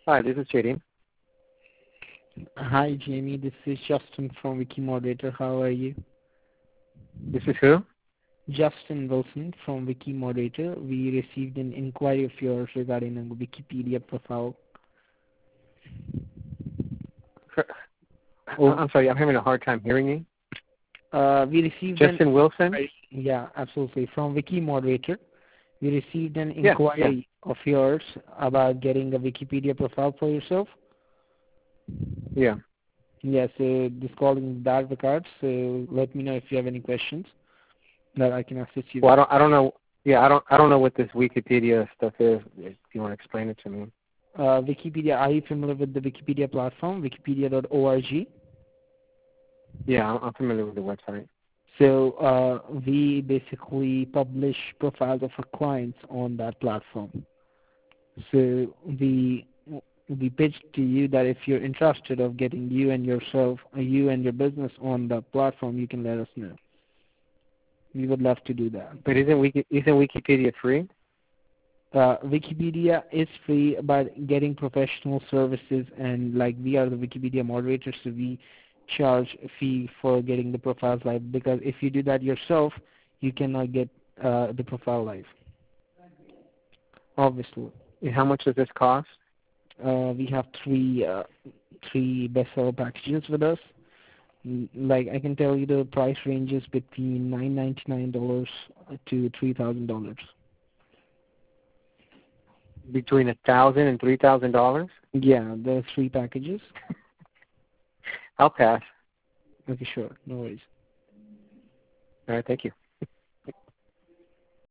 Hi, this is JD. Hi, Jamie. This is Justin from Wikimoderator. How are you? This is who? Justin Wilson from Wikimoderator. We received an inquiry of yours regarding a Wikipedia profile. I'm sorry, I'm having a hard time hearing you. We received Justin Wilson? Yeah, absolutely. From Wikimoderator, we received an Yeah. inquiry of yours about getting a Wikipedia profile for yourself. Yeah. Yes, this call is in that regard. So let me know if you have any questions that I can assist you with. Well, I don't know. Yeah, I don't know what this Wikipedia stuff is. If you want to explain it to me. Wikipedia, are you familiar with the Wikipedia platform, wikipedia.org? Yeah, I'm familiar with the website. So we basically publish profiles of our clients on that platform. So we pitched to you that if you're interested of getting you and yourself, you and your business on the platform, you can let us know. We would love to do that. But isn't Wikipedia free? Wikipedia is free, but getting professional services, and like we are the Wikipedia moderators, so we charge a fee for getting the profiles live, because if you do that yourself, you cannot get the profile live, obviously. And how much does this cost? We have three bestseller packages with us. Like I can tell you the price ranges between $999 to $3,000. Between $1,000 and $3,000? Yeah, the three packages. I'll pass. Okay, sure, no worries. All right, thank you.